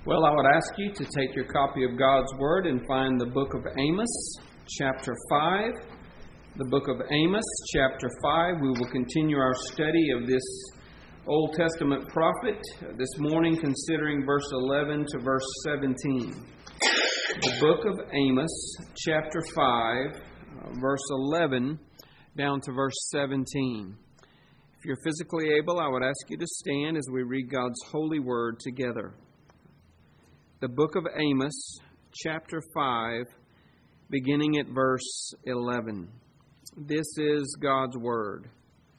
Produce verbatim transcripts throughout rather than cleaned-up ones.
Well, I would ask you to take your copy of God's Word and find the book of Amos, chapter five. The book of Amos, chapter five. We will continue our study of this Old Testament prophet this morning, considering verse eleven to verse seventeen. The book of Amos, chapter five, verse eleven down to verse seventeen. If you're physically able, I would ask you to stand as we read God's holy word together. The book of Amos, chapter five, beginning at verse eleven. This is God's word.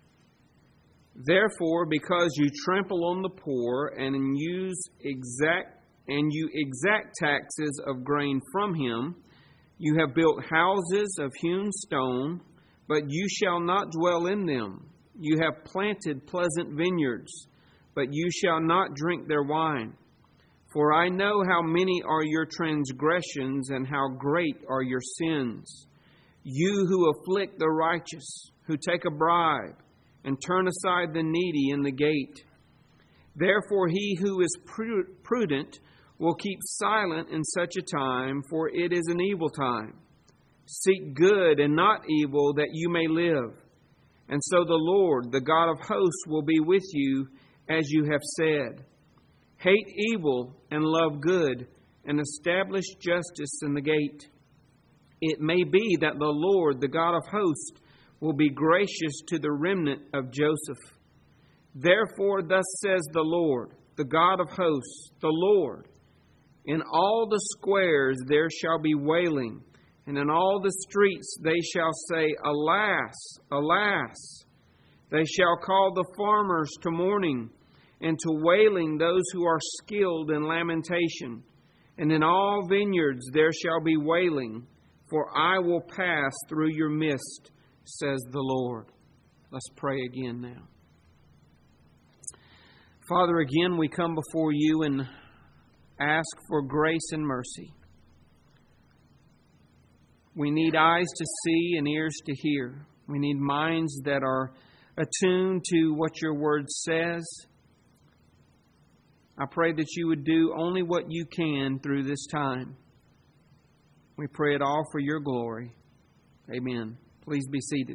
Therefore, because you trample on the poor and use exact and you exact taxes of grain from him, you have built houses of hewn stone, but you shall not dwell in them. You have planted pleasant vineyards, but you shall not drink their wine. For I know how many are your transgressions and how great are your sins. You who afflict the righteous, who take a bribe, and turn aside the needy in the gate. Therefore he who is prudent will keep silent in such a time, for it is an evil time. Seek good and not evil, that you may live. And so the Lord, the God of hosts, will be with you, as you have said. Hate evil and love good, and establish justice in the gate. It may be that the Lord, the God of hosts, will be gracious to the remnant of Joseph. Therefore, thus says the Lord, the God of hosts, the Lord, in all the squares there shall be wailing, and in all the streets they shall say, Alas, alas! They shall call the farmers to mourning, and to wailing those who are skilled in lamentation. And in all vineyards there shall be wailing, for I will pass through your midst, says the Lord. Let's pray again now. Father, again we come before you and ask for grace and mercy. We need eyes to see and ears to hear. We need minds that are attuned to what your word says. I pray that you would do only what you can through this time. We pray it all for your glory. Amen. Please be seated.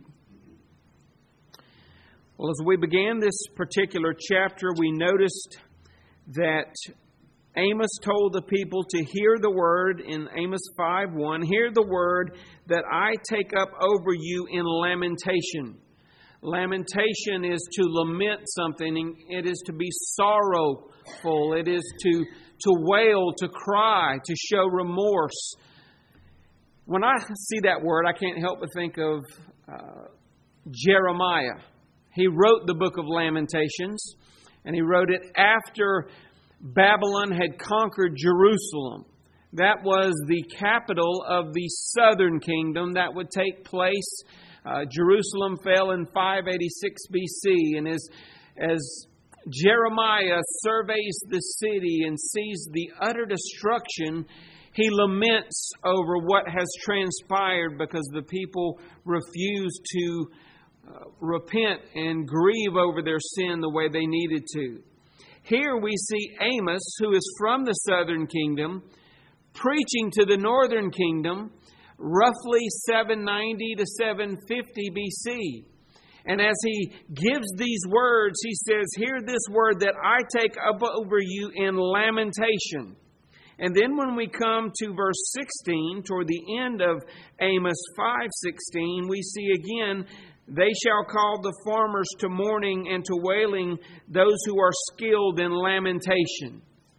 Well, as we began this particular chapter, we noticed that Amos told the people to hear the word in Amos five one. Hear the word that I take up over you in lamentation. Lamentation is to lament something. It is to be sorrowful. It is to, to wail, to cry, to show remorse. When I see that word, I can't help but think of uh, Jeremiah. He wrote the book of Lamentations, and he wrote it after Babylon had conquered Jerusalem. That was the capital of the southern kingdom that would take place. Uh, Jerusalem fell in five eighty-six B C, and as, as Jeremiah surveys the city and sees the utter destruction, he laments over what has transpired because the people refused to uh, repent and grieve over their sin the way they needed to. Here we see Amos, who is from the southern kingdom, preaching to the northern kingdom, roughly seven ninety to seven fifty B C. And as he gives these words, he says, hear this word that I take up over you in lamentation. And then when we come to verse sixteen, toward the end of Amos five sixteen, we see again, they shall call the farmers to mourning and to wailing those who are skilled in lamentation.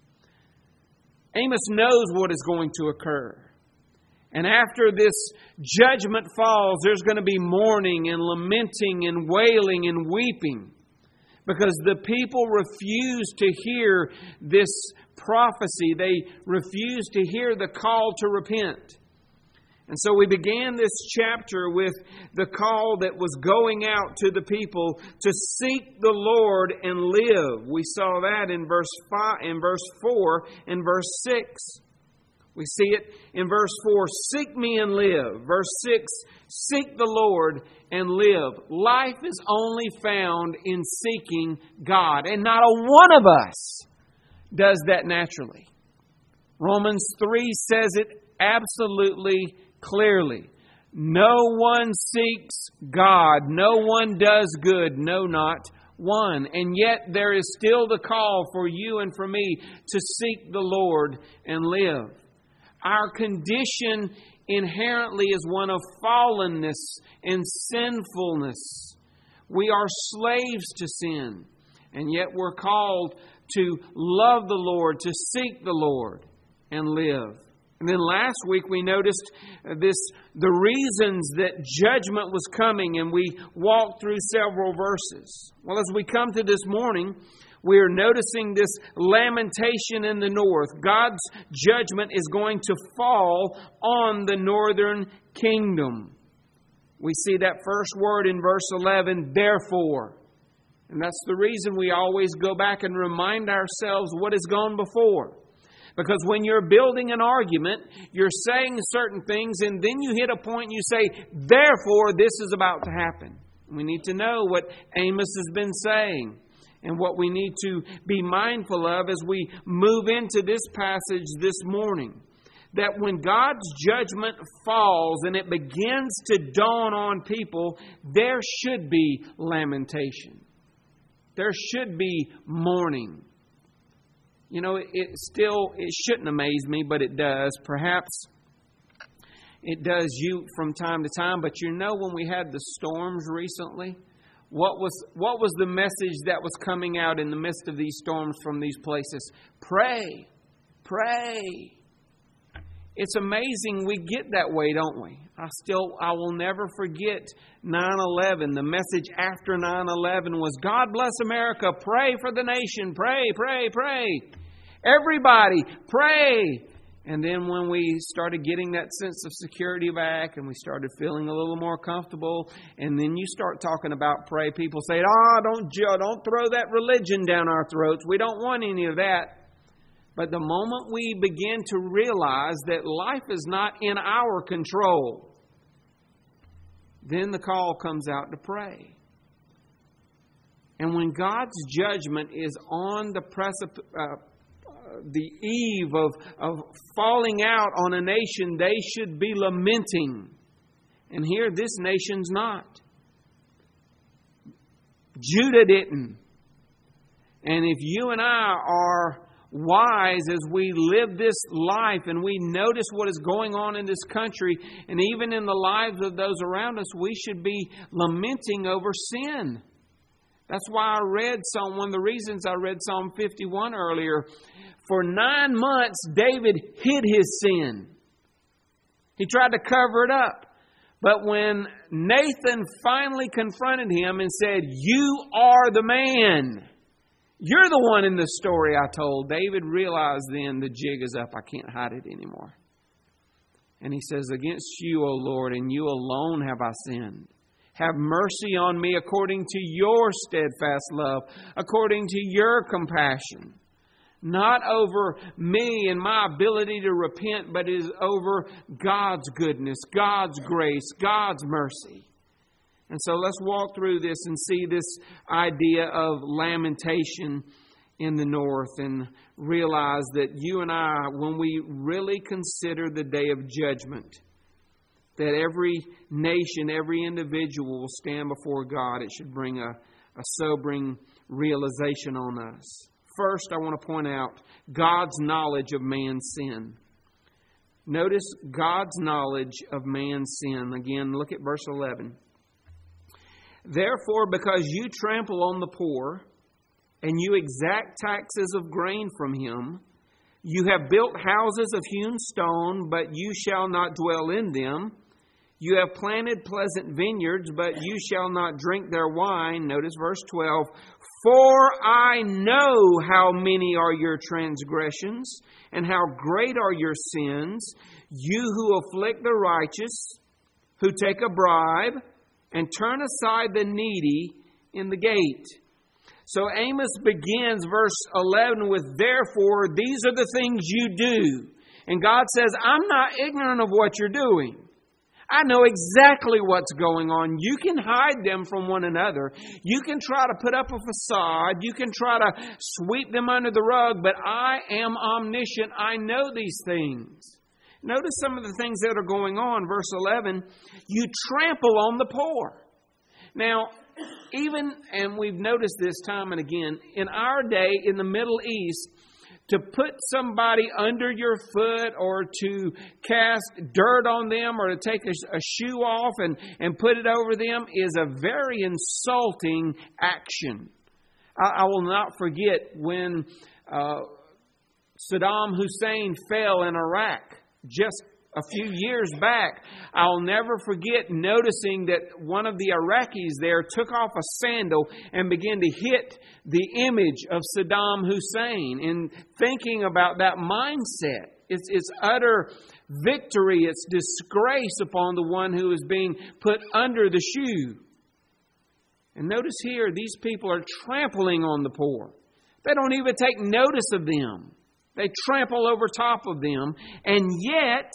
Amos knows what is going to occur. And after this judgment falls, there's going to be mourning and lamenting and wailing and weeping, because the people refuse to hear this prophecy. They refuse to hear the call to repent. And so we began this chapter with the call that was going out to the people to seek the Lord and live. We saw that in verse five, in verse four, and verse six. We see it in verse four, seek me and live. Verse six, seek the Lord and live. Life is only found in seeking God. And not a one of us does that naturally. Romans three says it absolutely clearly. No one seeks God. No one does good. No, not one. And yet there is still the call for you and for me to seek the Lord and live. Our condition inherently is one of fallenness and sinfulness. We are slaves to sin. And yet we're called to love the Lord, to seek the Lord, and live. And then last week we noticed this, the reasons that judgment was coming, and we walked through several verses. Well, as we come to this morning, we are noticing this lamentation in the north. God's judgment is going to fall on the northern kingdom. We see that first word in verse eleven, therefore. And that's the reason we always go back and remind ourselves what has gone before. Because when you're building an argument, you're saying certain things, and then you hit a point and you say, therefore, this is about to happen. We need to know what Amos has been saying and what we need to be mindful of as we move into this passage this morning. That when God's judgment falls and it begins to dawn on people, there should be lamentation. There should be mourning. You know, it still, it shouldn't amaze me, but it does. Perhaps it does you from time to time. But you know, when we had the storms recently, what was what was the message that was coming out in the midst of these storms from these places? Pray, pray. It's amazing we get that way, don't we? I still, I will never forget nine eleven. The message after nine eleven was, God bless America. Pray for the nation. Pray, pray, pray. Everybody, pray. And then when we started getting that sense of security back and we started feeling a little more comfortable, and then you start talking about pray, people say, oh, don't, don't throw that religion down our throats. We don't want any of that. But the moment we begin to realize that life is not in our control, then the call comes out to pray. And when God's judgment is on the precipice, uh, the eve of, of falling out on a nation, they should be lamenting. And here, this nation's not. Judah didn't. And if you and I are wise as we live this life and we notice what is going on in this country and even in the lives of those around us, we should be lamenting over sin. That's why I read Psalm, one of the reasons I read Psalm fifty-one earlier. For nine months, David hid his sin. He tried to cover it up. But when Nathan finally confronted him and said, you are the man, you're the one in the story I told, David realized then the jig is up. I can't hide it anymore. And he says, against you, O Lord, and you alone have I sinned. Have mercy on me according to your steadfast love, according to your compassion. Not over me and my ability to repent, but is over God's goodness, God's grace, God's mercy. And so let's walk through this and see this idea of lamentation in the north and realize that you and I, when we really consider the day of judgment, that every nation, every individual will stand before God, it should bring a, a sobering realization on us. First, I want to point out God's knowledge of man's sin. Notice God's knowledge of man's sin. Again, look at verse eleven. Therefore, because you trample on the poor, and you exact taxes of grain from him, you have built houses of hewn stone, but you shall not dwell in them. You have planted pleasant vineyards, but you shall not drink their wine. Notice verse twelve. For I know how many are your transgressions, and how great are your sins, you who afflict the righteous, who take a bribe, and turn aside the needy in the gate. So Amos begins verse eleven with, therefore, these are the things you do. And God says, I'm not ignorant of what you're doing. I know exactly what's going on. You can hide them from one another. You can try to put up a facade. You can try to sweep them under the rug, but I am omniscient. I know these things. Notice some of the things that are going on. Verse eleven, you trample on the poor. Now, even, and we've noticed this time and again, in our day in the Middle East, to put somebody under your foot or to cast dirt on them or to take a, a shoe off and, and put it over them is a very insulting action. I, I will not forget when uh, Saddam Hussein fell in Iraq just a few years back. I'll never forget noticing that one of the Iraqis there took off a sandal and began to hit the image of Saddam Hussein. And thinking about that mindset, it's, it's utter victory, it's disgrace upon the one who is being put under the shoe. And notice here, these people are trampling on the poor. They don't even take notice of them. They trample over top of them, and yet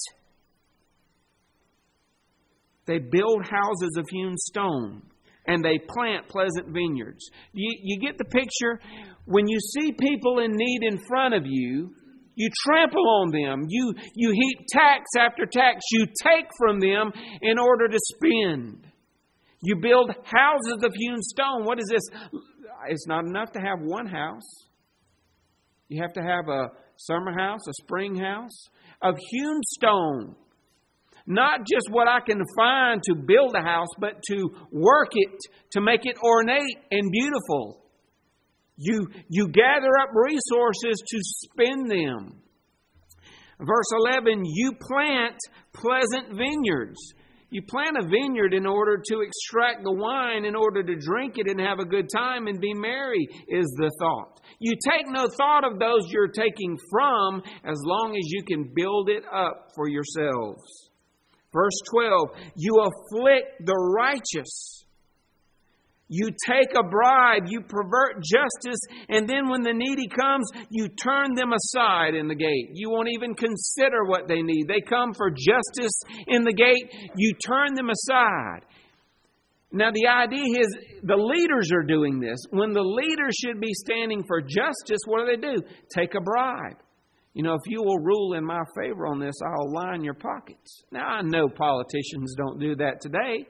they build houses of hewn stone, and they plant pleasant vineyards. You, you get the picture? When you see people in need in front of you, you trample on them. You, you heap tax after tax. You take from them in order to spend. You build houses of hewn stone. What is this? It's not enough to have one house. You have to have a summer house, a spring house of hewn stone. Not just what I can find to build a house, but to work it, to make it ornate and beautiful. You, you gather up resources to spend them. Verse eleven, you plant pleasant vineyards. You plant a vineyard in order to extract the wine, in order to drink it and have a good time and be merry, is the thought. You take no thought of those you're taking from, as long as you can build it up for yourselves. Verse twelve, you afflict the righteous. You take a bribe, you pervert justice, and then when the needy comes, you turn them aside in the gate. You won't even consider what they need. They come for justice in the gate, you turn them aside. Now the idea is the leaders are doing this. When the leaders should be standing for justice, what do they do? Take a bribe. You know, if you will rule in my favor on this, I'll line your pockets. Now, I know politicians don't do that today.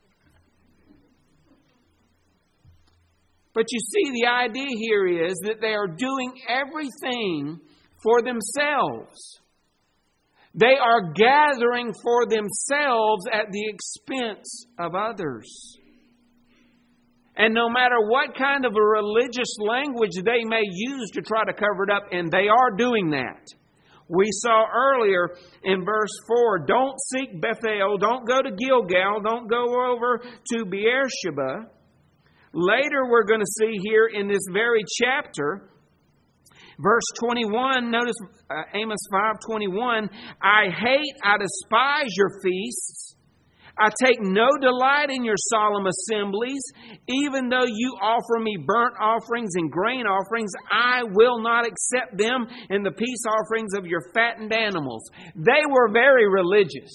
But you see, the idea here is that they are doing everything for themselves. They are gathering for themselves at the expense of others. And no matter what kind of a religious language they may use to try to cover it up, and they are doing that. We saw earlier in verse four, don't seek Bethel, don't go to Gilgal, don't go over to Beersheba. Later we're going to see here in this very chapter, verse twenty-one, notice uh, Amos five twenty-one, I hate, I despise your feasts. I take no delight in your solemn assemblies. Even though you offer me burnt offerings and grain offerings, I will not accept them and the peace offerings of your fattened animals. They were very religious.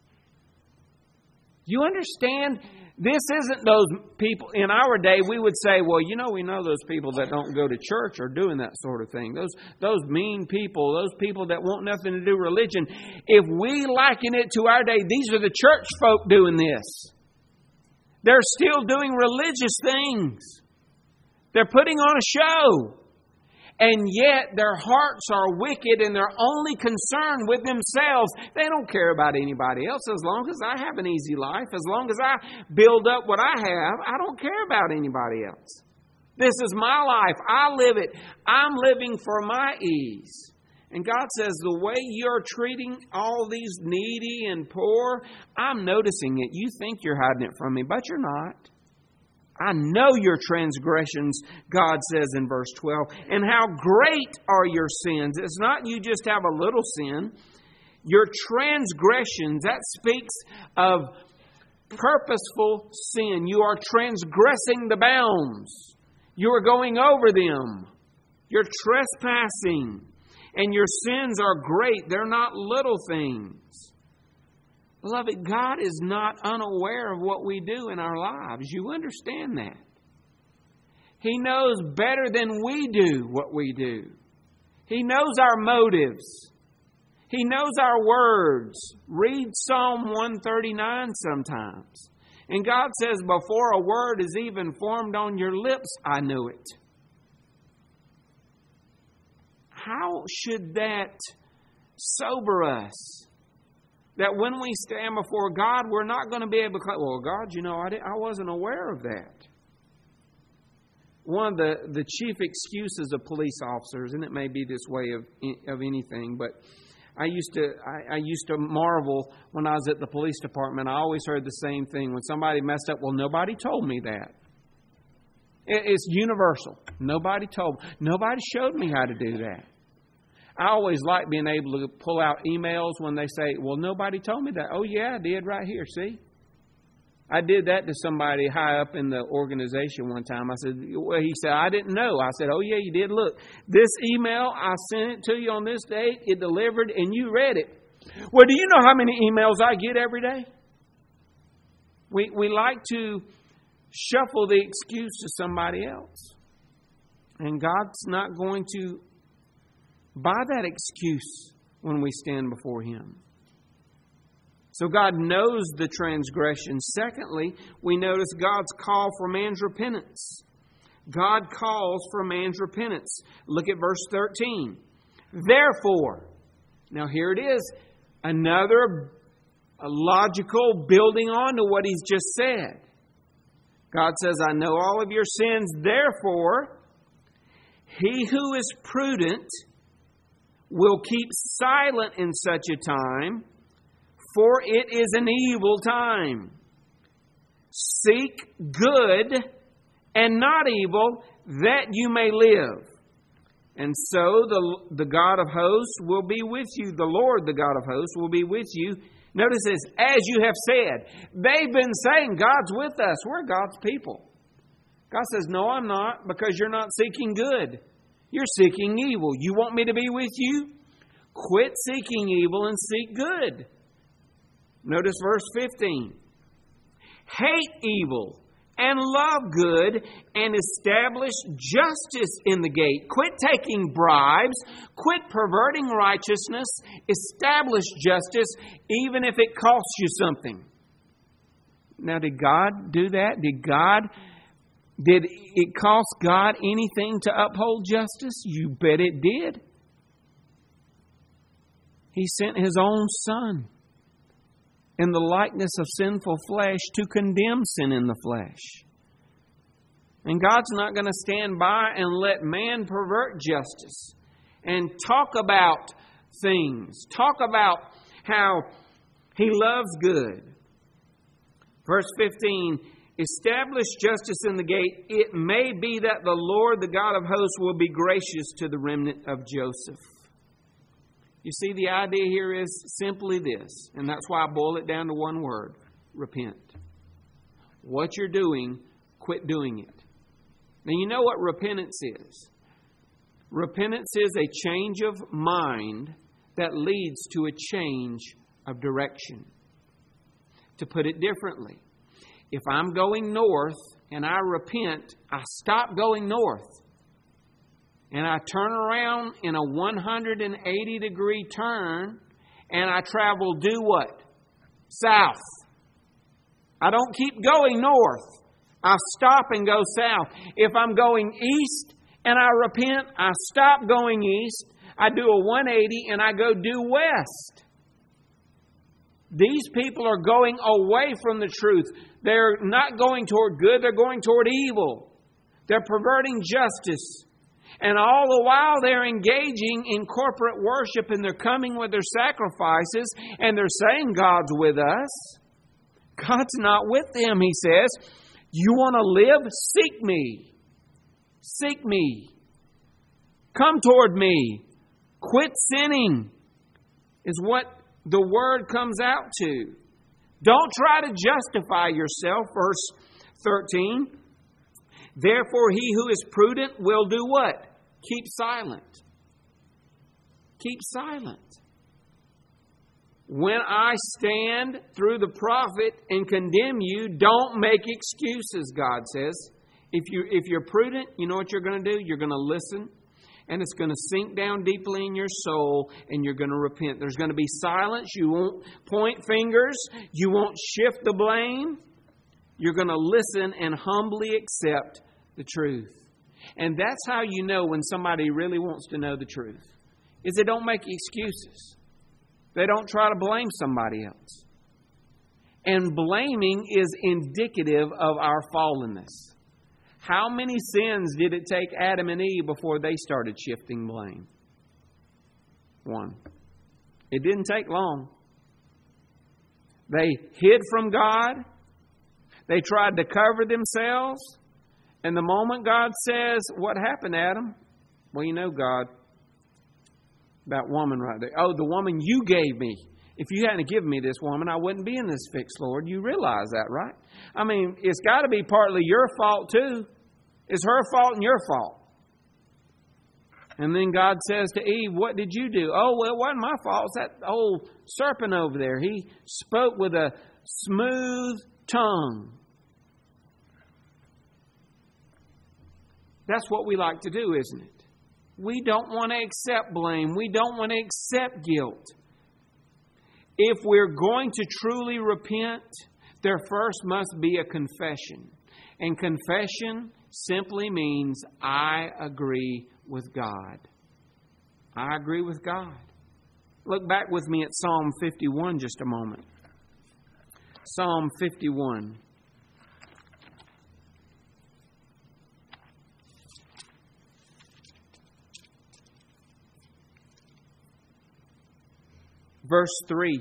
You understand? This isn't those people, in our day, we would say, well, you know, we know those people that don't go to church are doing that sort of thing. Those, those mean people, those people that want nothing to do with religion. If we liken it to our day, these are the church folk doing this. They're still doing religious things. They're putting on a show. And yet their hearts are wicked and they're only concerned with themselves. They don't care about anybody else. As long as I have an easy life, as long as I build up what I have, I don't care about anybody else. This is my life. I live it. I'm living for my ease. And God says, the way you're treating all these needy and poor, I'm noticing it. You think you're hiding it from me, but you're not. I know your transgressions, God says in verse twelve. And how great are your sins. It's not you just have a little sin. Your transgressions, that speaks of purposeful sin. You are transgressing the bounds. You are going over them. You're trespassing. And your sins are great. They're not little things. Beloved, God is not unaware of what we do in our lives. You understand that. He knows better than we do what we do. He knows our motives. He knows our words. Read Psalm one thirty-nine sometimes. And God says, before a word is even formed on your lips, I knew it. How should that sober us? That when we stand before God, we're not going to be able to claim, well, God, you know, I, didn't, I wasn't aware of that. One of the, the chief excuses of police officers, and it may be this way of, of anything, but I used to I, I used to marvel when I was at the police department. I always heard the same thing. When somebody messed up, well, nobody told me that. It, it's universal. Nobody told me. Nobody showed me how to do that. I always like being able to pull out emails when they say, well, nobody told me that. Oh, yeah, I did right here. See? I did that to somebody high up in the organization one time. I said, well, he said, I didn't know. I said, oh, yeah, you did. Look, this email, I sent it to you on this date. It delivered and you read it. Well, do you know how many emails I get every day? We, we like to shuffle the excuse to somebody else. And God's not going to buy that excuse when we stand before Him. So God knows the transgression. Secondly, we notice God's call for man's repentance. God calls for man's repentance. Look at verse thirteen. Therefore, now here it is, another logical building on to what He's just said. God says, I know all of your sins. Therefore, he who is prudent will keep silent in such a time, for it is an evil time. Seek good and not evil, that you may live. And so the, the God of hosts will be with you. The Lord, the God of hosts, will be with you. Notice this, as you have said. They've been saying, God's with us. We're God's people. God says, no, I'm not, because you're not seeking good. You're seeking evil. You want me to be with you? Quit seeking evil and seek good. Notice verse fifteen. Hate evil and love good and establish justice in the gate. Quit taking bribes. Quit perverting righteousness. Establish justice even if it costs you something. Now, did God do that? Did God, did it cost God anything to uphold justice? You bet it did. He sent His own Son in the likeness of sinful flesh to condemn sin in the flesh. And God's not going to stand by and let man pervert justice and talk about things. Talk about how He loves good. Verse fifteen, establish justice in the gate. It may be that the Lord, the God of hosts, will be gracious to the remnant of Joseph. You see, the idea here is simply this, and that's why I boil it down to one word: repent. What you're doing, quit doing it. Now, you know what repentance is. Repentance is a change of mind that leads to a change of direction. To put it differently, if I'm going north and I repent, I stop going north. And I turn around in a one hundred eighty degree turn and I travel due what? South. I don't keep going north. I stop and go south. If I'm going east and I repent, I stop going east. I do a one eighty and I go due west. These people are going away from the truth. They're not going toward good, they're going toward evil. They're perverting justice. And all the while they're engaging in corporate worship and they're coming with their sacrifices and they're saying God's with us. God's not with them, He says. You want to live? Seek me. Seek me. Come toward me. Quit sinning is what the word comes out to. Don't try to justify yourself. Verse thirteen. Therefore, he who is prudent will do what? Keep silent. Keep silent. when I stand through the prophet and condemn you, don't make excuses, God says. If you if you're prudent, you know what you're going to do? You're going to listen, and it's going to sink down deeply in your soul, and you're going to repent. There's going to be silence. You won't point fingers. You won't shift the blame. You're going to listen and humbly accept the truth. And that's how you know when somebody really wants to know the truth, is they don't make excuses. They don't try to blame somebody else. And blaming is indicative of our fallenness. How many sins did it take Adam and Eve before they started shifting blame? One. It didn't take long. They hid from God. They tried to cover themselves. And the moment God says, what happened, Adam? Well, you know, God, that woman right there. Oh, the woman you gave me. If you hadn't given me this woman, I wouldn't be in this fix, Lord. You realize that, right? I mean, it's got to be partly your fault, too. It's her fault and your fault. And then God says to Eve, what did you do? Oh, well, it wasn't my fault. It's that old serpent over there. He spoke with a smooth tongue. That's what we like to do, isn't it? We don't want to accept blame. We don't want to accept guilt. If we're going to truly repent, there first must be a confession. And confession simply means I agree with God. I agree with God. Look back with me at Psalm fifty-one just a moment. Psalm fifty-one. Verse three.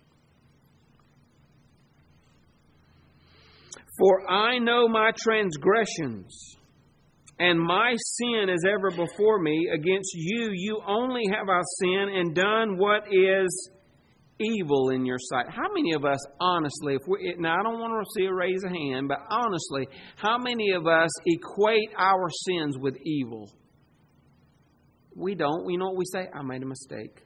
For I know my transgressions, and my sin is ever before me. Against you, you only have I sinned and done what is evil in your sight. How many of us, honestly, if we now I don't want to see a raise of hand, but honestly, how many of us equate our sins with evil? We don't. You know what we say? I made a mistake.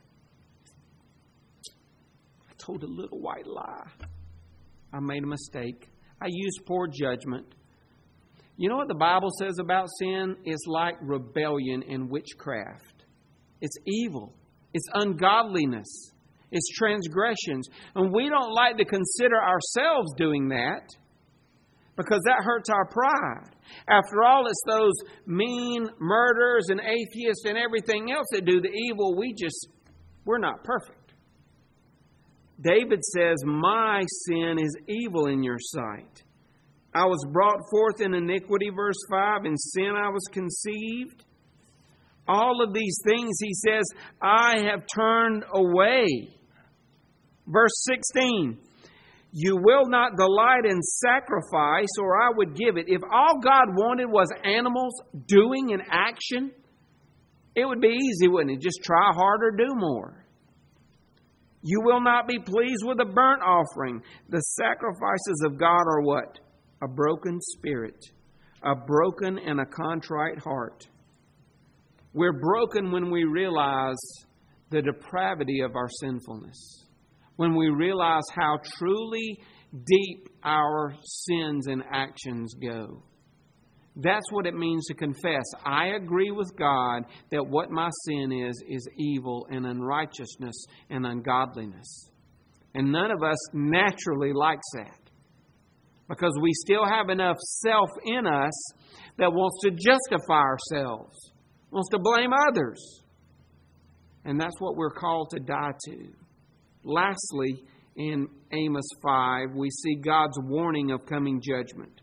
I told a little white lie. I made a mistake. I used poor judgment. You know what the Bible says about sin? It's like rebellion and witchcraft. It's evil. It's ungodliness. It's transgressions. And we don't like to consider ourselves doing that because that hurts our pride. After all, it's those mean murderers and atheists and everything else that do the evil. We just, we're not perfect. David says, my sin is evil in your sight. I was brought forth in iniquity, verse five, in sin I was conceived. All of these things, he says, I have turned away. Verse sixteen, you will not delight in sacrifice, or I would give it. If all God wanted was animals doing an action, it would be easy, wouldn't it? Just try harder, do more. You will not be pleased with a burnt offering. The sacrifices of God are what? A broken spirit, a broken and a contrite heart. We're broken when we realize the depravity of our sinfulness, when we realize how truly deep our sins and actions go. That's what it means to confess. I agree with God that what my sin is, is evil and unrighteousness and ungodliness. And none of us naturally likes that, because we still have enough self in us that wants to justify ourselves, wants to blame others. And that's what we're called to die to. Lastly, in Amos five, we see God's warning of coming judgment.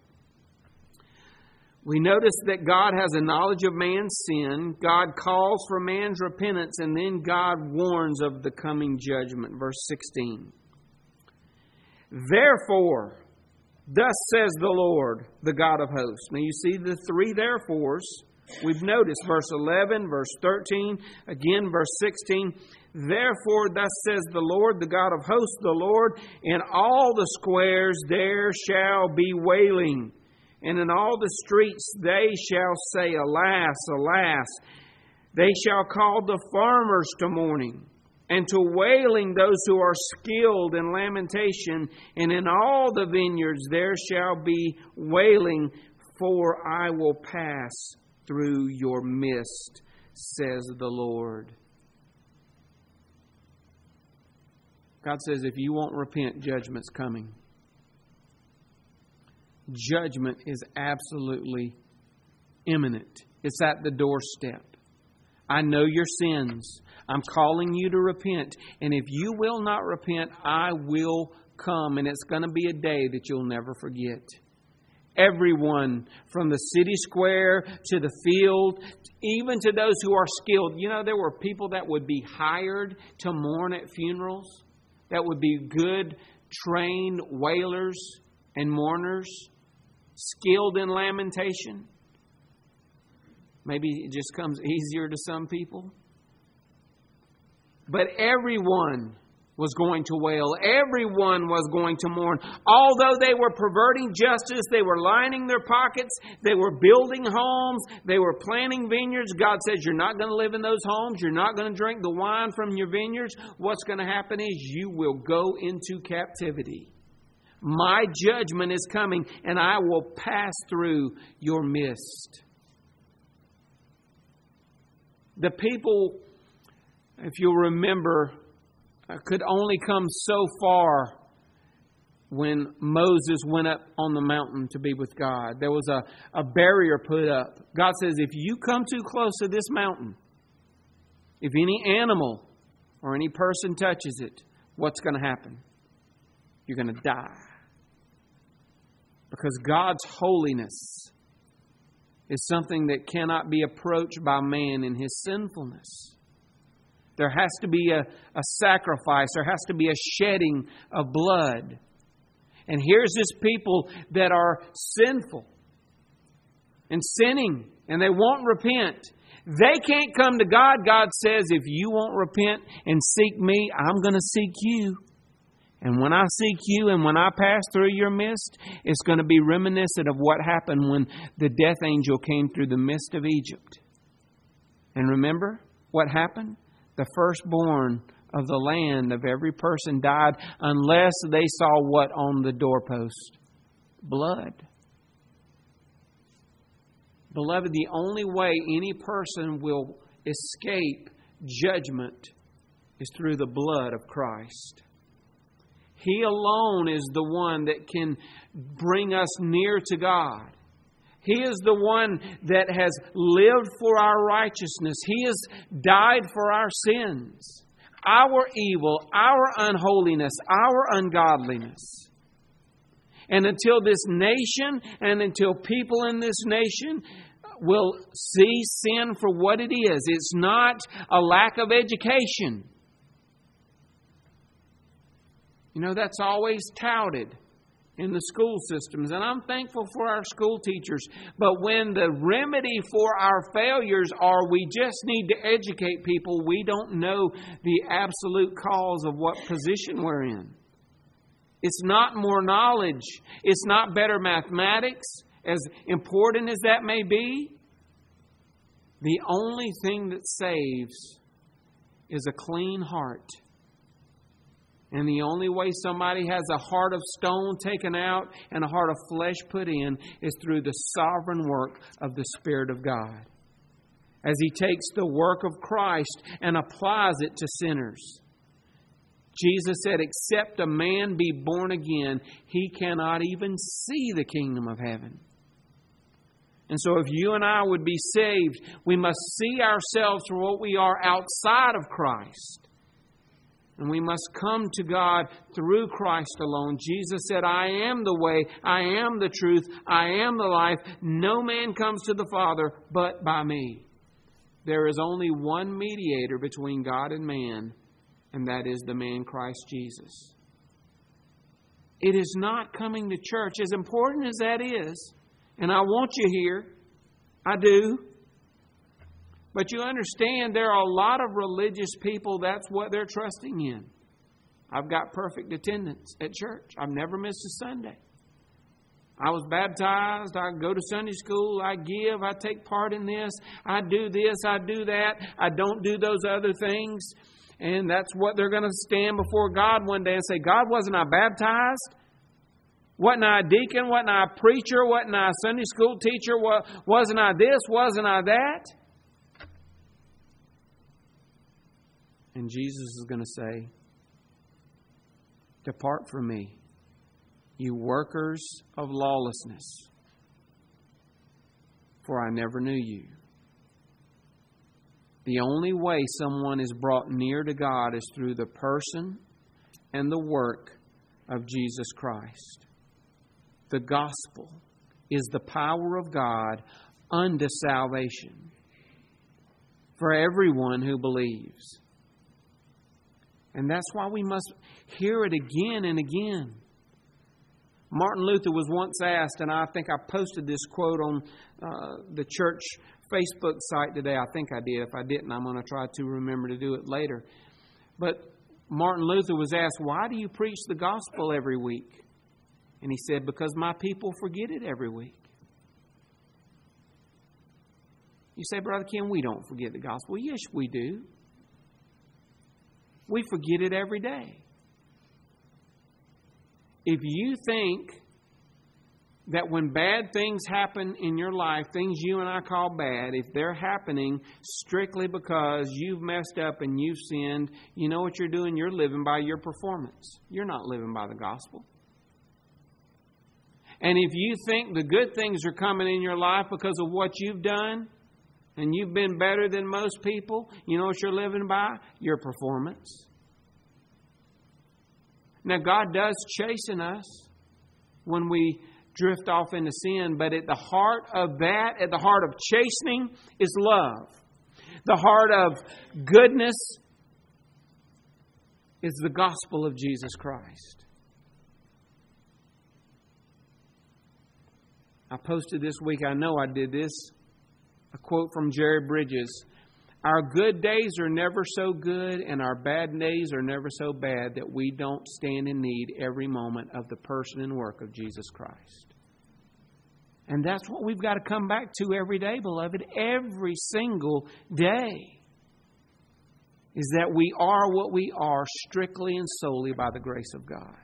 We notice that God has a knowledge of man's sin. God calls for man's repentance, and then God warns of the coming judgment. Verse sixteen. Therefore, thus says the Lord, the God of hosts. Now you see the three therefores. We've noticed verse eleven, verse thirteen, again verse sixteen. Therefore, thus says the Lord, the God of hosts, the Lord, in all the squares there shall be wailing, and in all the streets they shall say, alas, alas. They shall call the farmers to mourning, and to wailing those who are skilled in lamentation, and in all the vineyards there shall be wailing, for I will pass through your midst, says the Lord. God says, if you won't repent, judgment's coming. Judgment is absolutely imminent. It's at the doorstep. I know your sins. I'm calling you to repent. And if you will not repent, I will come. And it's going to be a day that you'll never forget. Everyone from the city square to the field, even to those who are skilled. You know, there were people that would be hired to mourn at funerals. That would be good, trained wailers and mourners, skilled in lamentation. Maybe it just comes easier to some people. But everyone was going to wail. Everyone was going to mourn. Although they were perverting justice, they were lining their pockets, they were building homes, they were planting vineyards. God says, you're not going to live in those homes. You're not going to drink the wine from your vineyards. What's going to happen is you will go into captivity. My judgment is coming, and I will pass through your midst. The people, if you'll remember, could only come so far when Moses went up on the mountain to be with God. There was a, a barrier put up. God says, if you come too close to this mountain, if any animal or any person touches it, what's going to happen? You're going to die. Because God's holiness is something that cannot be approached by man in his sinfulness. There has to be a, a sacrifice. There has to be a shedding of blood. And here's this people that are sinful and sinning, and they won't repent. They can't come to God. God says, if you won't repent and seek me, I'm going to seek you. And when I seek you and when I pass through your midst, it's going to be reminiscent of what happened when the death angel came through the midst of Egypt. And remember what happened? The firstborn of the land of every person died unless they saw what on the doorpost? Blood. Beloved, the only way any person will escape judgment is through the blood of Christ. He alone is the one that can bring us near to God. He is the one that has lived for our righteousness. He has died for our sins, our evil, our unholiness, our ungodliness. And until this nation and until people in this nation will see sin for what it is, it's not a lack of education. You know, that's always touted in the school systems. And I'm thankful for our school teachers. But when the remedy for our failures are we just need to educate people, we don't know the absolute cause of what position we're in. It's not more knowledge. It's not better mathematics, as important as that may be. The only thing that saves is a clean heart. And the only way somebody has a heart of stone taken out and a heart of flesh put in is through the sovereign work of the Spirit of God. As He takes the work of Christ and applies it to sinners. Jesus said, except a man be born again, he cannot even see the kingdom of heaven. And so if you and I would be saved, we must see ourselves for what we are outside of Christ. And we must come to God through Christ alone. Jesus said, I am the way, I am the truth, I am the life. No man comes to the Father but by me. There is only one mediator between God and man, and that is the man Christ Jesus. It is not coming to church, as important as that is, and I want you here. I do. But you understand there are a lot of religious people, that's what they're trusting in. I've got perfect attendance at church. I've never missed a Sunday. I was baptized. I go to Sunday school. I give. I take part in this. I do this. I do that. I don't do those other things. And that's what they're going to stand before God one day and say, God, wasn't I baptized? Wasn't I a deacon? Wasn't I a preacher? Wasn't I a Sunday school teacher? Wasn't I this? Wasn't I that? And Jesus is going to say, depart from me, you workers of lawlessness, for I never knew you. The only way someone is brought near to God is through the person and the work of Jesus Christ. The gospel is the power of God unto salvation for everyone who believes. And that's why we must hear it again and again. Martin Luther was once asked, and I think I posted this quote on uh, the church Facebook site today. I think I did. If I didn't, I'm going to try to remember to do it later. But Martin Luther was asked, why do you preach the gospel every week? And he said, because my people forget it every week. You say, Brother Ken, we don't forget the gospel. Yes, we do. We forget it every day. If you think that when bad things happen in your life, things you and I call bad, if they're happening strictly because you've messed up and you've sinned, you know what you're doing? You're living by your performance. You're not living by the gospel. And if you think the good things are coming in your life because of what you've done, and you've been better than most people, you know what you're living by? Your performance. Now, God does chasten us when we drift off into sin, but at the heart of that, at the heart of chastening, is love. The heart of goodness is the gospel of Jesus Christ. I posted this week, I know I did this, a quote from Jerry Bridges. Our good days are never so good and our bad days are never so bad that we don't stand in need every moment of the person and work of Jesus Christ. And that's what we've got to come back to every day, beloved. Every single day is that we are what we are strictly and solely by the grace of God.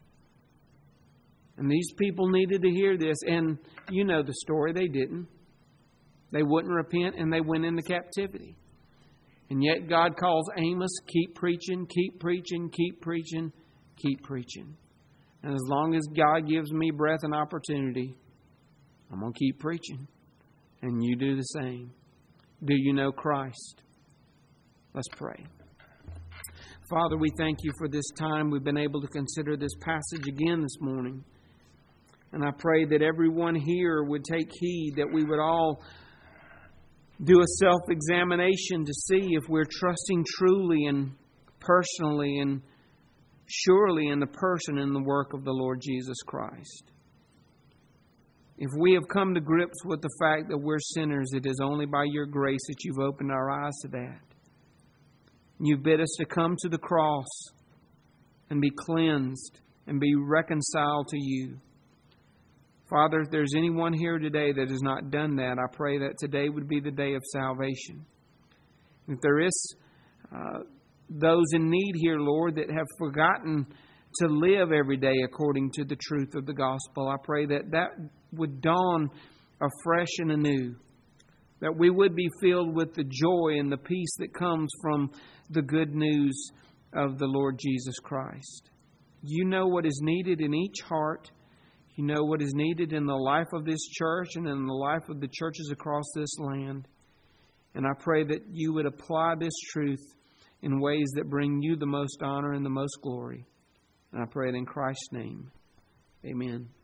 And these people needed to hear this. And you know the story. They didn't. They wouldn't repent and they went into captivity. And yet God calls Amos, keep preaching, keep preaching, keep preaching, keep preaching. And as long as God gives me breath and opportunity, I'm going to keep preaching. And you do the same. Do you know Christ? Let's pray. Father, we thank you for this time we've been able to consider this passage again this morning. And I pray that everyone here would take heed, that we would all do a self-examination to see if we're trusting truly and personally and surely in the person and the work of the Lord Jesus Christ. If we have come to grips with the fact that we're sinners, it is only by your grace that you've opened our eyes to that. You've bid us to come to the cross and be cleansed and be reconciled to you. Father, if there's anyone here today that has not done that, I pray that today would be the day of salvation. If there is uh, those in need here, Lord, that have forgotten to live every day according to the truth of the gospel, I pray that that would dawn afresh and anew, that we would be filled with the joy and the peace that comes from the good news of the Lord Jesus Christ. You know what is needed in each heart. You know what is needed in the life of this church and in the life of the churches across this land. And I pray that you would apply this truth in ways that bring you the most honor and the most glory. And I pray it in Christ's name. Amen.